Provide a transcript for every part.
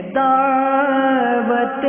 دعوت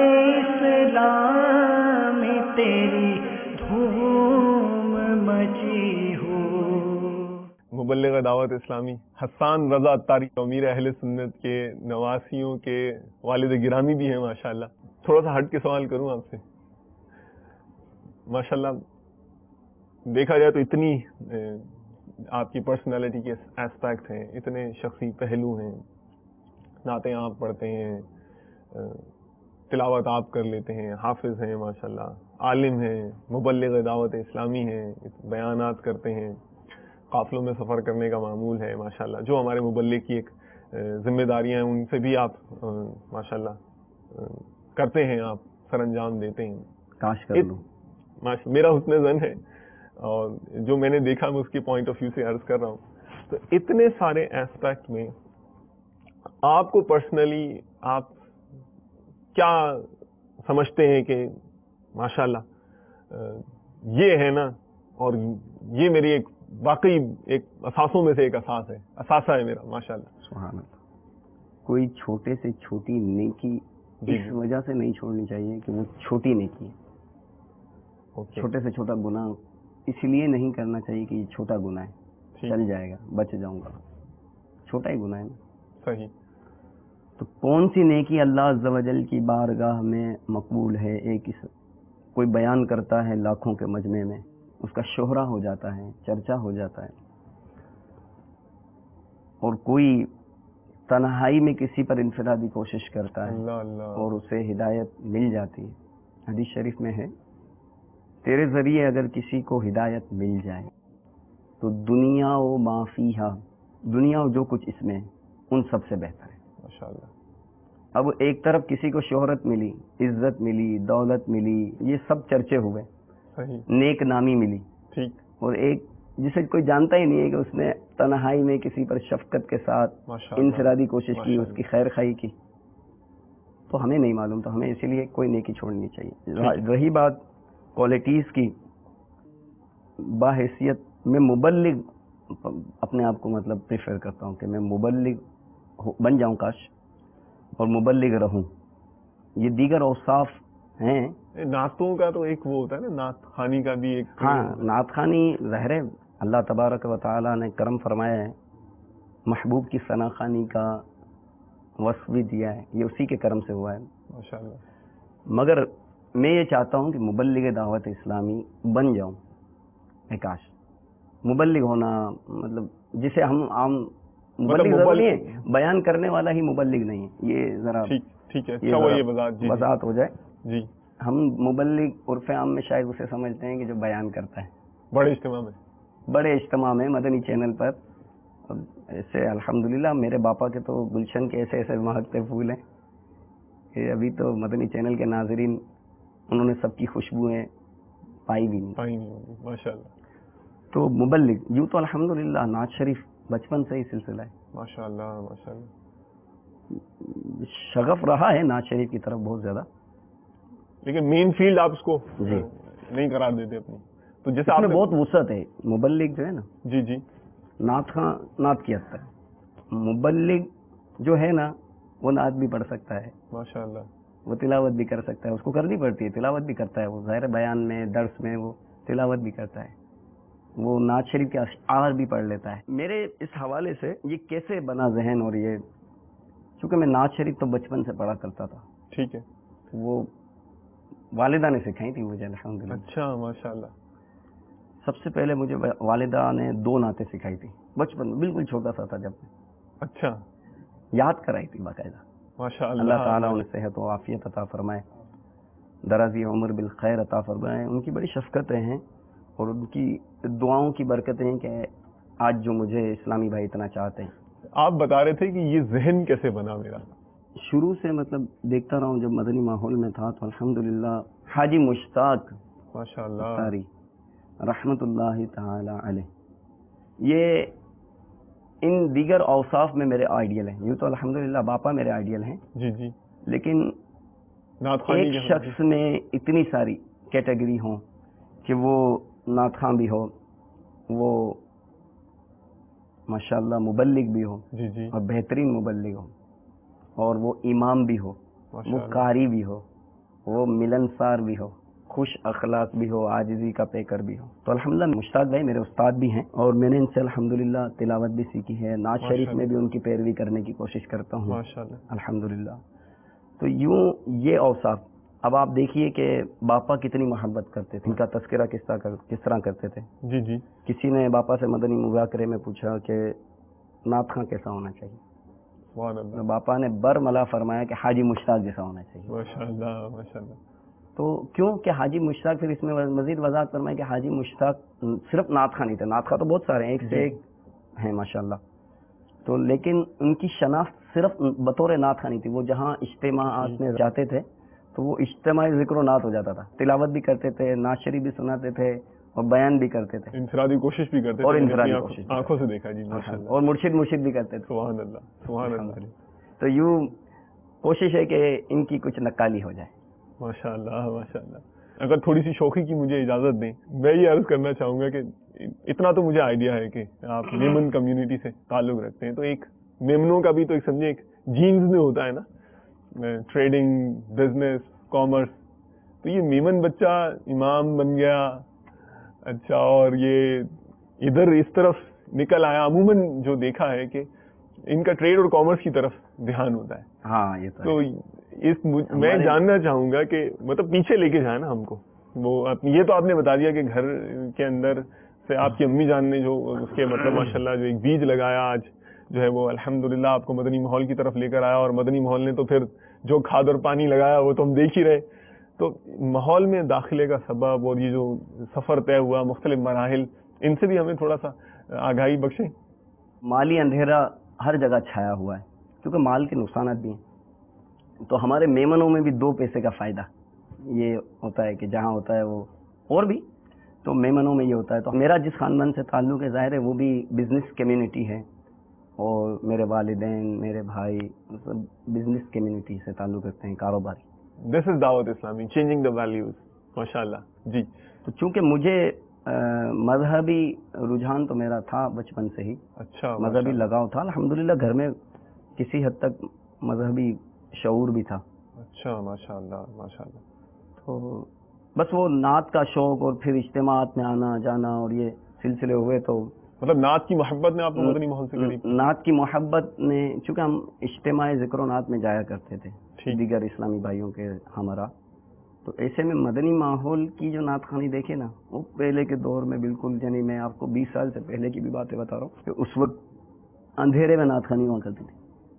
اسلام تیری دھوم مچی ہو. مبلغ دعوت اسلامی حسان رضا اتاری امیر اہل سنت کے نواسیوں کے والد گرامی بھی ہیں ماشاءاللہ. تھوڑا سا ہٹ کے سوال کروں آپ سے. ماشاءاللہ دیکھا جائے تو اتنی آپ کی پرسنالٹی کے ایسپیکٹ ہیں, اتنے شخصی پہلو ہیں. نعتیں آپ پڑھتے ہیں, تلاوت آپ کر لیتے ہیں, حافظ ہیں ماشاءاللہ, عالم ہیں, مبلغ دعوت اسلامی ہیں, بیانات کرتے ہیں, قافلوں میں سفر کرنے کا معمول ہے ماشاءاللہ. جو ہمارے مبلغ کی ایک ذمہ داریاں ہیں ان سے بھی آپ ماشاءاللہ کرتے ہیں, آپ سر انجام دیتے ہیں. کاش کر لوں. میرا حسن ظن ہے اور جو میں نے دیکھا میں اس کی پوائنٹ آف ویو سے عرض کر رہا ہوں. تو اتنے سارے ایسپیکٹ میں آپ کو پرسنلی آپ کیا سمجھتے ہیں کہ ماشاءاللہ یہ ہے نا, اور یہ میری ایک واقعی ایک اساسوں میں سے ایک اثاثہ ہے میرا ماشاءاللہ. سبحان اللہ. کوئی چھوٹے سے چھوٹی نیکی اس وجہ سے نہیں چھوڑنی چاہیے کہ وہ چھوٹی نیکی ہے. چھوٹے سے چھوٹا گناہ اس لیے نہیں کرنا چاہیے کہ یہ چھوٹا گناہ ہے, چل جائے گا, بچ جاؤں گا. چھوٹا ہی گناہ ہے نا. صحیح. تو کون سی نیکی اللہ عز و جل کی بارگاہ میں مقبول ہے؟ کوئی بیان کرتا ہے لاکھوں کے مجمع میں, اس کا شہرہ ہو جاتا ہے, چرچا ہو جاتا ہے. اور کوئی تنہائی میں کسی پر انفرادی کوشش کرتا ہے اور اسے ہدایت مل جاتی ہے. حدیث شریف میں ہے, تیرے ذریعے اگر کسی کو ہدایت مل جائے تو دنیا و ما فیہا, دنیا و جو کچھ اس میں ان سب سے بہتر ہے ماشاءاللہ. اب ایک طرف کسی کو شہرت ملی, عزت ملی, دولت ملی, یہ سب چرچے ہوئے, نیک نامی ملی, ٹھیک, اور ایک جسے کوئی جانتا ہی نہیں ہے کہ اس نے تنہائی میں کسی پر شفقت کے ساتھ انفرادی کوشش کی, اس کی خیر خواہی کی, تو ہمیں نہیں معلوم, تو ہمیں اسی لیے کوئی نیکی چھوڑنی چاہیے. رہی بات کوالٹیز کی, باحیثیت میں مبلغ اپنے آپ کو مطلب پریفر کرتا ہوں کہ میں مبلغ بن جاؤں کاش, اور مبلغ رہوں. یہ دیگر اوصاف ہیں. نعتوں کا تو ایک وہ ہوتا ہے نا, نعت خوانی کا بھی ایک. ہاں, نعت خوانی ظاہر ہے اللہ تبارک و تعالی نے کرم فرمایا ہے, محبوب کی ثنا خوانی کا وصف بھی دیا ہے, یہ اسی کے کرم سے ہوا ہے ماشاءاللہ. مگر میں یہ چاہتا ہوں کہ مبلغ دعوت اسلامی بن جاؤں. کاش مبلغ ہونا مطلب جسے ہم عام مبلغ ضروری ہے, بیان کرنے والا ہی مبلغ نہیں ہے. یہ ذرا ٹھیک ہے, اچھا وہ یہ وضاحت ہو جائے. جی, ہم مبلغ عرف عام میں شاید اسے سمجھتے ہیں کہ جو بیان کرتا ہے بڑے اجتماع میں مدنی چینل پر. ایسے الحمدللہ میرے باپا کے تو گلشن کے ایسے ایسے مہکتے پھول ہیں کہ ابھی تو مدنی چینل کے ناظرین انہوں نے سب کی خوشبوئیں پائی بھی نہیں ماشاءاللہ. تو مبلغ یوں تو الحمدللہ نعت شریف بچپن سے ہی سلسلہ ہے ماشاءاللہ ماشاءاللہ. شغف رہا ہے نعت شریف کی طرف بہت زیادہ, لیکن مین فیلڈ آپ اس کو نہیں قرار دیتے اپنی. تو جیسے آپ میں بہت وسعت ہے. مبلغ جو ہے نا, جی نعت کی حد تک. مبلغ جو ہے نا وہ نعت بھی پڑھ سکتا ہے ماشاءاللہ, وہ تلاوت بھی کر سکتا ہے, اس کو کرنی پڑتی ہے, تلاوت بھی کرتا ہے وہ, ظاہر بیان میں درس میں وہ تلاوت بھی کرتا ہے, وہ نعت شریف کے اشعار بھی پڑھ لیتا ہے. میرے اس حوالے سے یہ کیسے بنا ذہن, اور یہ چونکہ میں نعت شریف تو بچپن سے پڑھا کرتا تھا. ٹھیک ہے. وہ والدہ نے سکھائی تھی مجھے الحمدللہ. اچھا ماشاءاللہ. سب سے پہلے مجھے والدہ نے 2 نعتیں سکھائی تھی بچپن میں, بالکل چھوٹا سا تھا جب. اچھا. یاد کرائی تھی باقاعدہ. ماشاءاللہ. اللہ تعالیٰ انہیں صحت و عافیت عطا فرمائے, درازی عمر بالخیر عطا فرمائے. ان کی بڑی شفقتیں ہیں اور ان کی دعاؤں کی برکتیں ہیں کہ آج جو مجھے اسلامی بھائی اتنا چاہتے ہیں. آپ بتا رہے تھے کہ یہ ذہن کیسے بنا میرا؟ شروع سے مطلب دیکھتا رہا ہوں, جب مدنی ماحول میں تھا تو الحمدللہ حاجی مشتاق ماشاءاللہ رحمت اللہ تعالی علیہ, یہ ان دیگر اوصاف میں میرے آئیڈیل ہیں. یوں تو الحمدللہ باپا میرے آئیڈیل ہیں, جی, لیکن ایک شخص میں اتنی ساری کیٹیگری ہوں کہ وہ نعت خواں بھی ہو, وہ ماشاءاللہ مبلغ بھی ہو, جی, اور بہترین مبلغ ہو, اور وہ امام بھی ہو, وہ قاری بھی ہو, وہ ملنسار بھی ہو, خوش اخلاق بھی ہو, عاجزی کا پیکر بھی ہو. تو الحمدللہ مشتاق بھائی میرے استاد بھی ہیں اور میں نے ان سے الحمدللہ تلاوت بھی سیکھی ہے, نعت شریف میں بھی ان کی پیروی کرنے کی کوشش کرتا ہوں الحمدللہ. تو یوں یہ اوصاف. اب آپ دیکھیے کہ باپا کتنی محبت کرتے تھے, ان کا تذکرہ کس طرح کرتے تھے. جی جی. کسی نے باپا سے مدنی مذاکرے میں پوچھا کہ نعت خواں کیسا ہونا چاہیے, تو باپا نے برملا فرمایا کہ حاجی مشتاق جیسا ہونا چاہیے. ماشاءاللہ ماشاءاللہ. تو کیوں کہ حاجی مشتاق, پھر اس میں مزید وضاحت فرمایا کہ حاجی مشتاق صرف نعت خواں نہیں تھے, نعت خواں تو بہت سارے ہیں, ایک سے ایک ہیں ماشاءاللہ. تو لیکن ان کی شناخت صرف بطور نعت خواں نہیں تھی. وہ جہاں اجتماعات میں جاتے تھے تو وہ اجتماعی ذکر و نعت ہو جاتا تھا, تلاوت بھی کرتے تھے, نعت شریف بھی سناتے تھے اور بیان بھی کرتے تھے, انفرادی کوشش بھی کرتے تھے, اور انفرادی کوشش آنکھوں سے دیکھا جی ماشاءاللہ, اور مرشد بھی کرتے تھے. سبحان اللہ سبحان اللہ. تو یوں کوشش ہے کہ ان کی کچھ نقالی ہو جائے. ماشاءاللہ ماشاءاللہ. اگر تھوڑی سی شوخی کی مجھے اجازت دیں, میں یہ عرض کرنا چاہوں گا کہ اتنا تو مجھے آئیڈیا ہے کہ آپ میمن کمیونٹی سے تعلق رکھتے ہیں, تو ایک میمنوں کا بھی تو ایک سمجھے ایک جینز میں ہوتا ہے نا, ٹریڈنگ, بزنس, کامرس. تو یہ میمن بچہ امام بن گیا, اچھا, اور یہ ادھر اس طرف نکل آیا. عموماً جو دیکھا ہے کہ ان کا ٹریڈ اور کامرس کی طرف دھیان ہوتا ہے. ہاں یہ تو میں جاننا چاہوں گا کہ مطلب پیچھے لے کے جائیں نا ہم کو. وہ یہ تو آپ نے بتا دیا کہ گھر کے اندر سے آپ کی امی جان نے جو اس کے مطلب ماشاءاللہ جو ایک بیج لگایا, آج جو ہے وہ الحمدللہ آپ کو مدنی ماحول کی طرف لے کر آیا, اور مدنی ماحول نے تو پھر جو کھاد اور پانی لگایا وہ تو ہم دیکھ ہی رہے. تو ماحول میں داخلے کا سبب اور یہ جو سفر طے ہوا, مختلف مراحل, ان سے بھی ہمیں تھوڑا سا آگاہی بخشیں. مالی اندھیرا ہر جگہ چھایا ہوا ہے کیونکہ مال کے نقصانات بھی ہیں. تو ہمارے میمنوں میں بھی 2 پیسے کا فائدہ یہ ہوتا ہے کہ جہاں ہوتا ہے وہ, اور بھی تو میمنوں میں یہ ہوتا ہے. تو میرا جس خاندان سے تعلق ہے ظاہر ہے وہ بھی بزنس کمیونٹی ہے, اور میرے والدین, میرے بھائی مطلب بزنس کمیونٹی سے تعلق رکھتے ہیں, کاروباری. دس از دعوت اسلامی, چینجنگ دا ویلیوز. ماشاءاللہ جی. تو چونکہ مجھے مذہبی رجحان تو میرا تھا بچپن سے ہی, اچھا, مذہبی لگاؤ تھا الحمدللہ. گھر میں کسی حد تک مذہبی شعور بھی تھا. اچھا ماشاءاللہ ماشاءاللہ. تو بس وہ نعت کا شوق اور پھر اجتماعات میں آنا جانا اور یہ سلسلے ہوئے. تو مطلب نعت کی محبت نے آپ کو مدنی ماحول سے قریب, نعت کی محبت نے, چونکہ ہم اجتماعی ذکر و نعت میں جایا کرتے تھے دیگر اسلامی بھائیوں کے ہمارا, تو ایسے میں مدنی ماحول کی جو نعت خوانی دیکھے نا, وہ پہلے کے دور میں بالکل, یعنی میں آپ کو 20 سال سے پہلے کی بھی باتیں بتا رہا ہوں کہ اس وقت اندھیرے میں نعت خوانی ہوا کرتی تھی.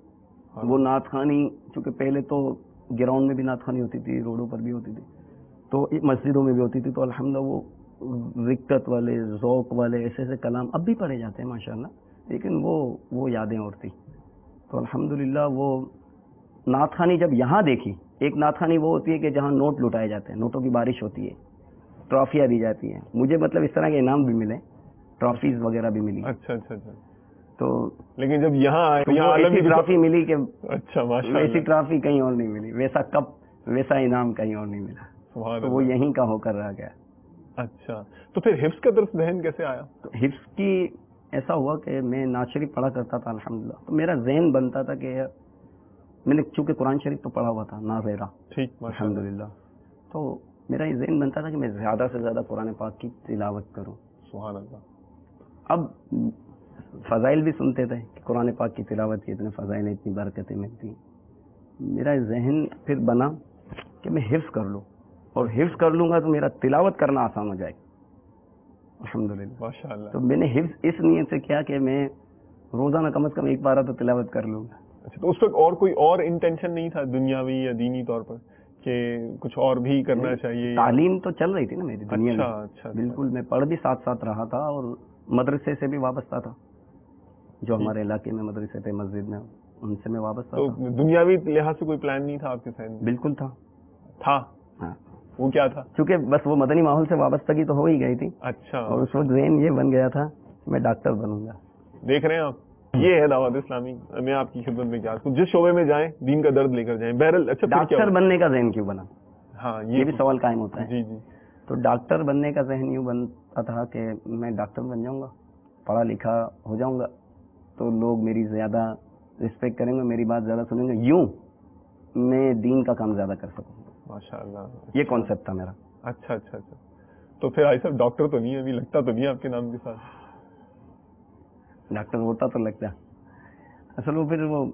وہ نعت خوانی چونکہ پہلے تو گراؤنڈ میں بھی نعت خوانی ہوتی تھی, روڈوں پر بھی ہوتی تھی, تو مسجدوں میں بھی ہوتی تھی. تو الحمدللہ وہ رقت والے, ذوق والے ایسے ایسے کلام اب بھی پڑھے جاتے ہیں ماشاءاللہ, لیکن وہ یادیں اور تھی. تو الحمدللہ وہ نعت خوانی جب یہاں دیکھی, ایک نعت خوانی وہ ہوتی ہے کہ جہاں نوٹ لٹائے جاتے ہیں, نوٹوں کی بارش ہوتی ہے, ٹرافیاں دی جاتی ہیں. مجھے مطلب اس طرح کے انعام بھی ملے, ٹرافیز وغیرہ بھی ملی. اچھا اچھا اچھا. تو لیکن جب یہاں ایسی ٹرافی ملی کہ اچھا ماشاءاللہ, ایسی ٹرافی کہیں اور نہیں ملی, ویسا کپ, ویسا انعام کہیں اور نہیں ملا. تو وہ یہیں کا ہو کر رہ گیا. اچھا, تو پھر حفظ کا درس ذہن کیسے آیا؟ تو حفظ کی ایسا ہوا کہ میں نعت شریف پڑھا کرتا تھا الحمدللہ. تو میرا ذہن بنتا تھا کہ میں نے چونکہ قرآن شریف تو پڑھا ہوا تھا ناظرہ, ٹھیک الحمدللہ, تو میرا یہ ذہن بنتا تھا کہ میں زیادہ سے زیادہ قرآن پاک کی تلاوت کروں. سبحان اللہ. اب فضائل بھی سنتے تھے کہ قرآن پاک کی تلاوت کی اتنے فضائل ہیں, اتنی برکتیں ملتی ہیں. میرا ذہن پھر بنا کہ میں حفظ کر لوں, اور حفظ کر لوں گا تو میرا تلاوت کرنا آسان ہو جائے گا الحمدللہ ماشاءاللہ. تو میں نے حفظ اس نیت سے کیا کہ میں روزانہ کم از کم ایک بار تو تلاوت کر لوں گا. اچھا, تو اس وقت اور کوئی اور انٹینشن نہیں تھا دنیاوی یا دینی طور پر کہ کچھ اور بھی کرنا چاہیے؟ تعلیم تو چل رہی تھی نا میری دنیا میں. اچھا, بالکل. میں پڑھ بھی ساتھ ساتھ رہا تھا اور مدرسے سے بھی وابستہ تھا, جو ہمارے علاقے میں مدرسے تھے مسجد میں, ان سے میں وابستہ تھا. تو دنیاوی لحاظ سے کوئی پلان نہیں تھا آپ کے ذہن میں؟ بالکل تھا. ہاں, وہ کیا تھا؟ چونکہ بس وہ مدنی ماحول سے وابستگی تو ہو ہی گئی تھی. اچھا. اور اس وقت ذہن یہ بن گیا تھا میں ڈاکٹر بنوں گا. دیکھ رہے ہیں آپ, یہ ہے دعوت اسلامی. میں آپ کی خدمت میں کیا جس شعبے میں جائیں دین کا درد لے کر جائیں. بہرحال اچھا, ڈاکٹر بننے کا ذہن کیوں بنا؟ ہاں, یہ بھی سوال قائم ہوتا ہے. جی جی. تو ڈاکٹر بننے کا ذہن یوں بنتا تھا کہ میں ڈاکٹر بن جاؤں گا, پڑھا لکھا ہو جاؤں گا, تو لوگ میری زیادہ रिस्पेक्ट करेंगे, मेरी बात ज़्यादा सुनेंगे, यूं मैं दीन का काम ज़्यादा कर सकूँ। माशाल्लाह, ये कॉन्सेप्ट था मेरा। अच्छा अच्छा अच्छा। तो फिर भाई साहब डॉक्टर तो नहीं है अभी, लगता तो नहीं है आपके नाम के साथ? डॉक्टर होता तो लगता, असल वो फिर वो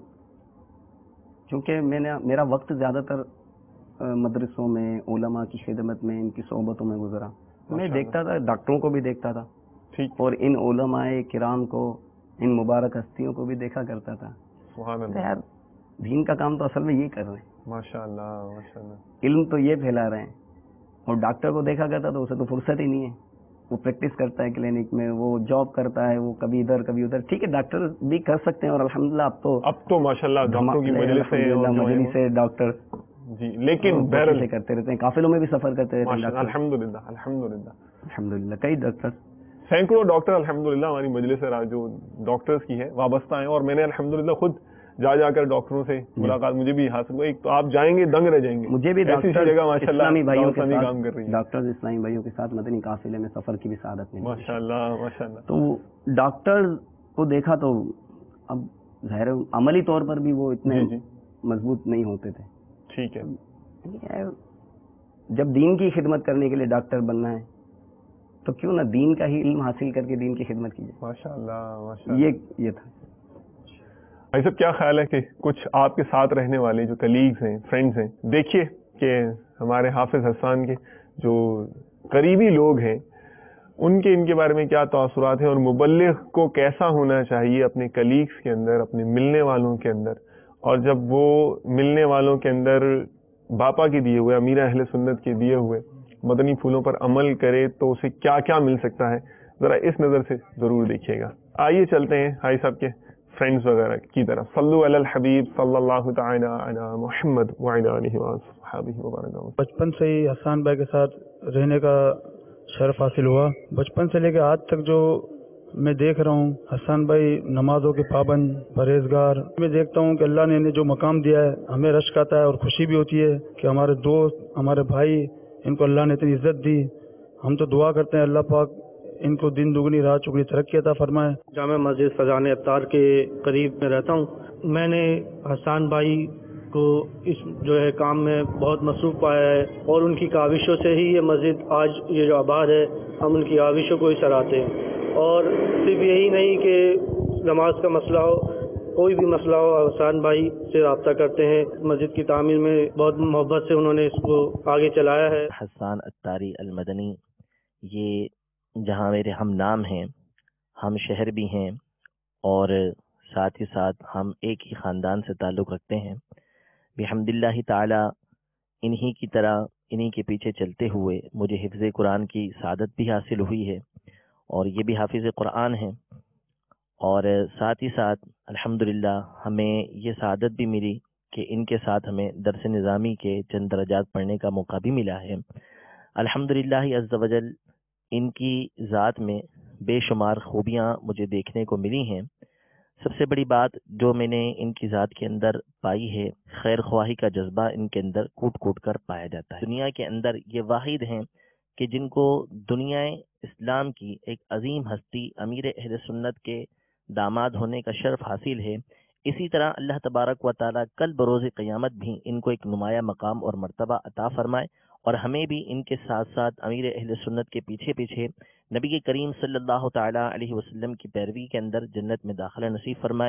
क्योंकि मेरा वक्त ज़्यादातर मदरसों में, उलमा की खिदमत में, इनकी सोहबतों में गुजरा। मैं देखता था, डॉक्टरों को भी देखता था, ठीक, और इन उलमाए किराम को, इन मुबारक हस्तियों को भी देखा करता था। सुभान अल्लाह, यार दीन का काम तो असल में ये कर रहे हैं, माशाल्लाह माशाल्लाह। इल्म तो ये फैला रहे हैं। और डॉक्टर को देखा करता तो उसे तो फुर्सत ही नहीं है, वो प्रैक्टिस करता है क्लिनिक में, वो जॉब करता है, वो कभी इधर कभी उधर। ठीक है, डॉक्टर भी कर सकते हैं, और अल्हम्दुलिल्लाह अब तो माशाल्लाह डॉक्टरों की मजलिस से डॉक्टर जी, लेकिन बहरहाल से करते रहते हैं, काफिलों में भी सफर करते रहते हैं डॉक्टर। अल्हम्दुलिल्लाह अल्हम्दुलिल्लाह अल्हम्दुलिल्लाह, कई डॉक्टर, सैकड़ों डॉक्टर अल्हम्दुलिल्लाह हमारी मजलिस जो डॉक्टर्स की है वाबस्ता है। और मैंने अल्हम्दुलिल्लाह खुद जाकर डॉक्टरों से मुलाकात मुझे भी हासिल हुई। एक तो आप जाएंगे दंग रह जाएंगे, मुझे भी ऐसी जगह माशाल्लाह इस्लामी भाइयों के साथ, काम कर रही है। डॉक्टर्स इस्लामी भाइयों के साथ मदनी काफिले में सफर की भी सआदत मिली माशाल्लाह माशाल्लाह। तो डॉक्टर को देखा तो अब ज़ाहिर अमली तौर पर भी वो इतने मजबूत नहीं होते थे। ठीक है, जब दीन की खिदमत करने के लिए डॉक्टर बनना है तो क्यों ना दीन का ही इल्म हासिल करके दीन की खिदमत कीजिए। माशाल्लाह माशाल्लाह। ये था। भाई साहब क्या ख्याल है कि कुछ आपके साथ रहने वाले जो कलीग्स हैं, फ्रेंड्स हैं, देखिए कि हमारे हाफिज हसन के जो करीबी लोग हैं उनके इनके बारे में क्या तासुरात हैं, और मुबल्लिग को कैसा होना चाहिए अपने कलीग्स के अंदर, अपने मिलने वालों के अंदर, और जब वो मिलने वालों के अंदर बापा के दिए हुए, अमीर अहले सुन्नत के दिए हुए मदनी फूलों पर अमल करे तो उसे क्या क्या मिल सकता है, जरा इस नजर से जरूर देखिएगा। आइए चलते हैं भाई साहब के फ्रेंड्स वगैरह की तरफ। सल्लु अलल हबीब सल्लल्लाहु तआला अला मुहम्मद व अला आलिहि व अस्हाबिहि व बारक। बचपन से ही हसन भाई के साथ रहने का शर्फ हासिल हुआ। बचपन से लेकर आज तक जो मैं देख रहा हूँ, हसन भाई नमाजों के पाबंद, परहेजगार। मैं देखता हूँ कि अल्लाह ने इन्हें जो मकाम दिया है, हमें रश्क आता है और खुशी भी होती है कि हमारे दोस्त, हमारे भाई, इनको अल्लाह ने इतनी इज्जत दी। हम तो दुआ करते हैं अल्लाह पाक इनको दिन दुगनी रात चौगुनी तरक्की अता फरमाए। जामा मस्जिद फजान अत्तार के करीब में रहता हूँ। मैंने हसन भाई को इस जो है काम में बहुत मसरूफ पाया है, और उनकी काविशों से ही ये मस्जिद आज ये जो आबाद है, हम उनकी काविशों को ही सराहते हैं। और सिर्फ यही नहीं कि नमाज का मसला हो, कोई भी मसला हो, हसन भाई से रब्ता करते हैं। मस्जिद की तामीर में बहुत मोहब्बत से उन्होंने इसको आगे चलाया है। हसन अत्तारी अल-मदनी, ये जहाँ मेरे हम नाम हैं, हम शहर भी हैं, और साथ ही साथ हम एक ही ख़ानदान से ताल्लुक़ रखते हैं। बिहम्दिल्लाहि ताला इन्हीं की तरह, इन्हीं के पीछे चलते हुए मुझे हिफ्ज़ कुरान की सादत भी हासिल हुई है, और ये भी हाफिज़ कुरान हैं। और साथ ही साथ अल्हम्दुलिल्लाह हमें ये सादत भी मिली कि इनके साथ हमें दर्स निज़ामी के चंद दरजात पढ़ने का मौका भी मिला है। अल्हम्दुलिल्लाह अज़्ज़ व जल इनकी ज़ात में बेशुमार खूबियाँ मुझे देखने को मिली हैं। सबसे बड़ी बात जो मैंने इनकी ज़ात के अंदर पाई है, खैर ख्वाही का जज्बा इनके अंदर कूट कूट कर पाया जाता है। दुनिया के अंदर ये वाहिद हैं कि जिनको दुनिया इस्लाम की एक अजीम हस्ती अमीर अहले सुन्नत के दामाद होने का शर्फ हासिल है। इसी तरह अल्लाह तबारक व ताला कल बरोज़ क़यामत भी इनको एक नुमाया मकाम और मर्तबा अता फरमाए, और हमें भी इनके साथ साथ अमीर अहले सुन्नत के पीछे पीछे नबी करीम सल्लल्लाहु ताला अलैहि वसल्लम की पैरवी के अंदर जन्नत में दाखिला नसीब फरमाए।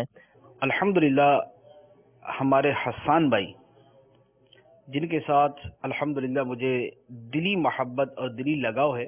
अल्हम्दुलिल्लाह हमारे हसन भाई, जिनके साथ अल्हम्दुलिल्लाह मुझे दिली मोहब्बत और दिली लगाव है,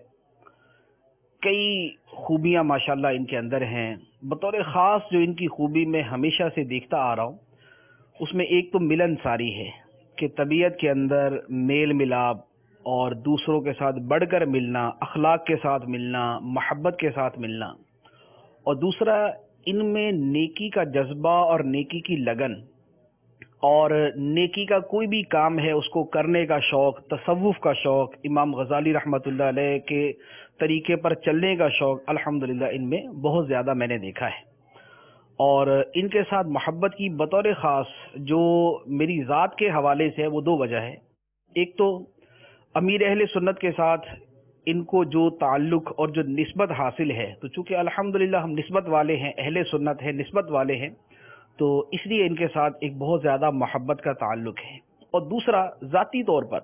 कई खूबियाँ माशाल्लाह इनके अंदर हैं। बतौर ख़ास जो इनकी खूबी मैं हमेशा से देखता आ रहा हूँ, उसमें एक तो मिलनसारी है कि तबीयत के अंदर मेल मिलाप और दूसरों के साथ बढ़कर मिलना, अखलाक के साथ मिलना, मोहब्बत के साथ मिलना, और दूसरा इनमें नेकी का जज्बा और नेकी की लगन, और नेकी का कोई भी काम है उसको करने का शौक़, तसव्वुफ़ का शौक़, इमाम गज़ाली रहमतुल्लाह अलैह के तरीके पर चलने का शौक़ अल्हम्दुलिल्लाह इनमें बहुत ज़्यादा मैंने देखा है। और इनके साथ मोहब्बत की बतौर ख़ास जो मेरी ज़ात के हवाले से है, वो दो वजह है। एक तो अमीर अहले सुन्नत के साथ इनको जो ताल्लुक़ और जो निस्बत हासिल है, तो चूँकि अल्हम्दुलिल्लाह हम निस्बत वाले हैं, अहले सुन्नत हैं, निस्बत वाले हैं, تو اس لیے ان کے ساتھ ایک بہت زیادہ محبت کا تعلق ہے. اور دوسرا ذاتی طور پر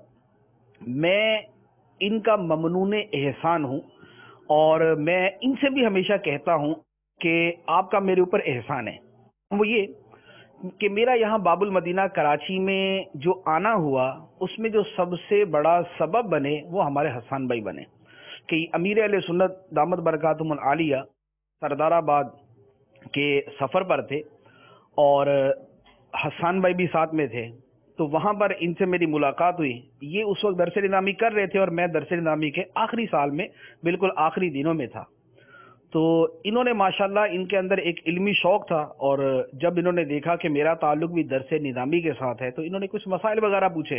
میں ان کا ممنون احسان ہوں، اور میں ان سے بھی ہمیشہ کہتا ہوں کہ آپ کا میرے اوپر احسان ہے. وہ یہ کہ میرا یہاں باب المدینہ کراچی میں جو آنا ہوا، اس میں جو سب سے بڑا سبب بنے وہ ہمارے حسان بھائی بنے کہ امیر اہل سنت دامت برکاتہم العالیہ سردار آباد کے سفر پر تھے اور حسان بھائی بھی ساتھ میں تھے. تو وہاں پر ان سے میری ملاقات ہوئی. یہ اس وقت درس نظامی کر رہے تھے اور میں درس نظامی کے آخری سال میں بالکل آخری دنوں میں تھا. تو انہوں نے ماشاءاللہ ان کے اندر ایک علمی شوق تھا، اور جب انہوں نے دیکھا کہ میرا تعلق بھی درس نظامی کے ساتھ ہے تو انہوں نے کچھ مسائل وغیرہ پوچھے.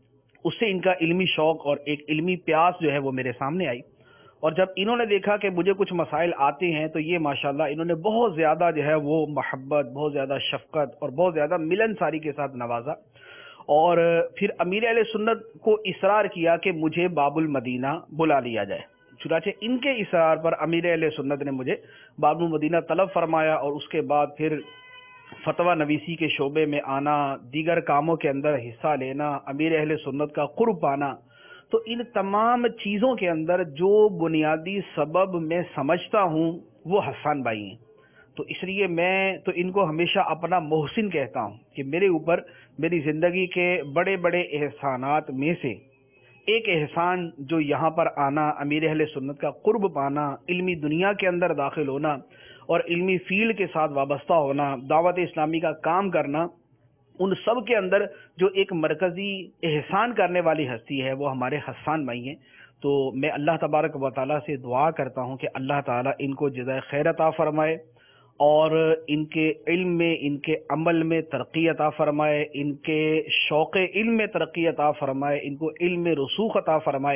اس سے ان کا علمی شوق اور ایک علمی پیاس جو ہے وہ میرے سامنے آئی. اور جب انہوں نے دیکھا کہ مجھے کچھ مسائل آتے ہیں تو یہ ماشاءاللہ انہوں نے بہت زیادہ جو ہے وہ محبت، بہت زیادہ شفقت اور بہت زیادہ ملنساری کے ساتھ نوازا. اور پھر امیر اہل سنت کو اصرار کیا کہ مجھے باب المدینہ بلا لیا جائے. چنانچہ ان کے اصرار پر امیر اہل سنت نے مجھے باب المدینہ طلب فرمایا، اور اس کے بعد پھر فتویٰ نویسی کے شعبے میں آنا، دیگر کاموں کے اندر حصہ لینا، امیر اہل سنت کا قرب پانا. تو ان تمام چیزوں کے اندر جو بنیادی سبب میں سمجھتا ہوں وہ حسان بھائی ہیں. تو اس لیے میں تو ان کو ہمیشہ اپنا محسن کہتا ہوں کہ میرے اوپر میری زندگی کے بڑے بڑے احسانات میں سے ایک احسان جو یہاں پر آنا، امیر اہل سنت کا قرب پانا، علمی دنیا کے اندر داخل ہونا اور علمی فیلڈ کے ساتھ وابستہ ہونا، دعوت اسلامی کا کام کرنا، ان سب کے اندر جو ایک مرکزی احسان کرنے والی ہستی ہے وہ ہمارے حسان بھائی ہیں. تو میں اللہ تبارک و تعالیٰ سے دعا کرتا ہوں کہ اللہ تعالیٰ ان کو جزائے خیر عطا فرمائے، اور ان کے علم میں، ان کے عمل میں ترقی عطا فرمائے، ان کے شوق علم میں ترقی عطا فرمائے، ان کو علم میں رسوخ عطا فرمائے،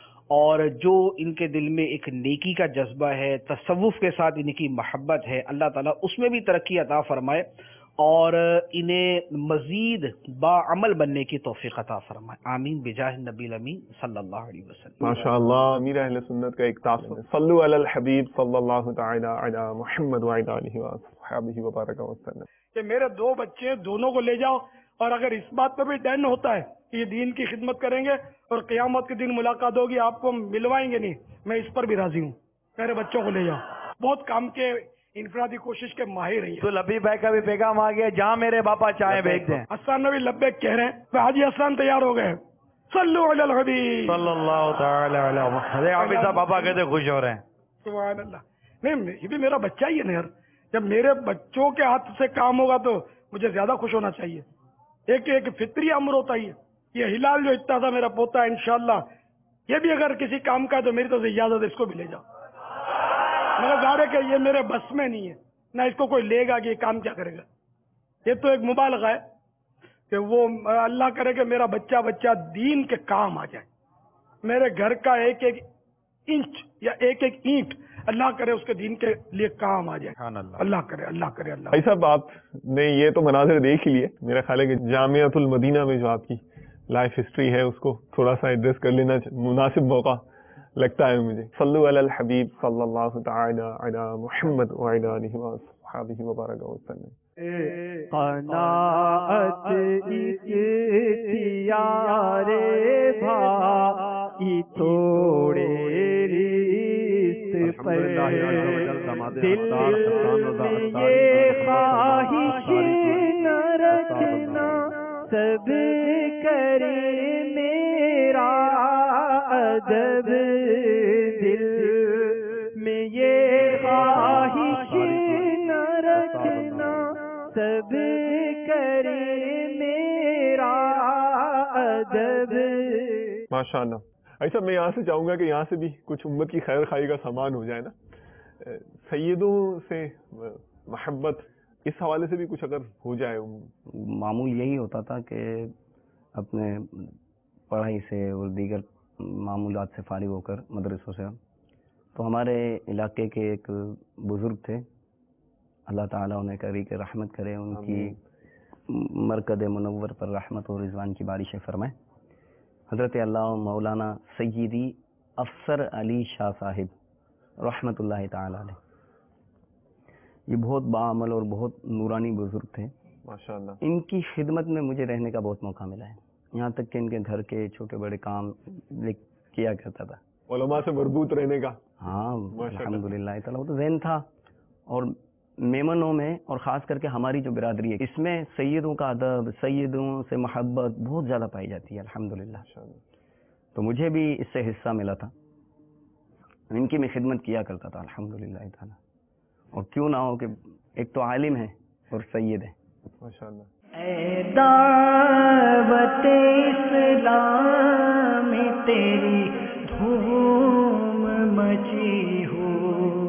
اور جو ان کے دل میں ایک نیکی کا جذبہ ہے، تصوف کے ساتھ ان کی محبت ہے، اللہ تعالیٰ اس میں بھی ترقی عطا فرمائے اور انہیں مزید باعمل بننے کی توفیق عطا فرمائے. آمین بجاہ النبی الامین صلی اللہ علیہ وسلم. ماشاءاللہ امیر اہل سنت کا ایک تاثر. صلو علی الحبیب صلی اللہ تعالی علی محمد وعلی آلہ وصحبہ وبارک وسلم. کہ میرے 2 بچے دونوں کو لے جاؤ، اور اگر اس بات پہ بھی ڈن ہوتا ہے کہ یہ دین کی خدمت کریں گے اور قیامت کے دن ملاقات ہوگی آپ کو ملوائیں گے نہیں، میں اس پر بھی راضی ہوں. میرے بچوں کو لے جاؤ. بہت کام کے انفرادی کوشش کے ماہر ہیں. تو لبی بھائی کا بھی پیغام آ گیا، جہاں میرے باپا چاہیں بھیج دیں. حسان نبی لبیک کہہ رہے ہیں. حاجی حسان تیار ہو گئے. صلو علی الحبیب صلی اللہ تعالی علی محمد. حافظ صاحب پاپا کہتے خوش ہو رہے ہیں. سبحان اللہ. نہیں، یہ بھی میرا بچہ ہی ہے نا یار. جب میرے بچوں کے ہاتھ سے کام ہوگا تو مجھے زیادہ خوش ہونا چاہیے. ایک فطری امر ہوتا ہی ہے. یہ ہلال جو اتنا تھا میرا پوتا ہے، انشاءاللہ یہ بھی اگر کسی کام کا ہے تو میری تو اجازت ہے، اس کو بھی لے جاؤ. مگر ظاہر ہے کہ یہ میرے بس میں نہیں ہے، نہ اس کو کوئی لے گا کہ یہ کام کیا کرے گا. یہ تو ایک مبالغہ ہے کہ وہ اللہ کرے کہ میرا بچہ دین کے کام آ جائے. میرے گھر کا ایک انچ یا ایک اینٹ اللہ کرے اس کے دین کے لیے کام آ جائے. اللہ کرے. بھائی صاحب آپ نے یہ تو مناظر دیکھ ہی لیے. میرا خیال ہے کہ جامعۃ المدینہ میں جو آپ کی لائف ہسٹری ہے اس کو تھوڑا سا ایڈریس کر لینا مناسب موقع لگتا ہے مجھے. صلو علی الحبیب صلی اللہ تعالی علی محمد وعلی آلہ وصحبہ وبارک وسلم. قناعت اختیار بھائی تھوڑے رزق پر دل میں یہ خواہش نہ رکھنا سب کرے میرا ادب. دل میں یہ خواہش نہ رکھنا سب کرے میرا ادب. ماشاءاللہ. ایسا میں یہاں سے چاہوں گا کہ یہاں سے بھی کچھ امت کی خیر خواہی کا سامان ہو جائے نا. سیدوں سے محبت اس حوالے سے بھی کچھ اگر ہو جائے. معمول یہی ہوتا تھا کہ اپنے پڑھائی سے اور دیگر معمولات سے فارغ ہو کر مدرسوں سے، تو ہمارے علاقے کے ایک بزرگ تھے، اللہ تعالیٰ انہیں کری کہ رحمت کرے، ان کی مرکز منور پر رحمت اور رضوان کی بارشیں فرمائے. حضرت اللہ مولانا سیدی افسر علی شاہ صاحب رحمت اللہ تعالی علیہ. یہ بہت باعمل اور بہت نورانی بزرگ تھے ماشاءاللہ. ان کی خدمت میں مجھے رہنے کا بہت موقع ملا ہے, یہاں تک کہ ان کے گھر کے چھوٹے بڑے کام کیا کرتا تھا. علماء سے مربوط رہنے کا. ہاں الحمدللہ تعالیٰ وہ تو ذہن تھا. اور میمنوں میں اور خاص کر کے ہماری جو برادری ہے اس میں سیدوں کا ادب, سیدوں سے محبت بہت زیادہ پائی جاتی ہے الحمدللہ. تو مجھے بھی اس سے حصہ ملا تھا, ان کی میں خدمت کیا کرتا تھا الحمدللہ تعالیٰ. اور کیوں نہ ہو کہ ایک تو عالم ہے اور سید ہے ماشاءاللہ. اے دعوت اسلام تیری دھوم مچی ہو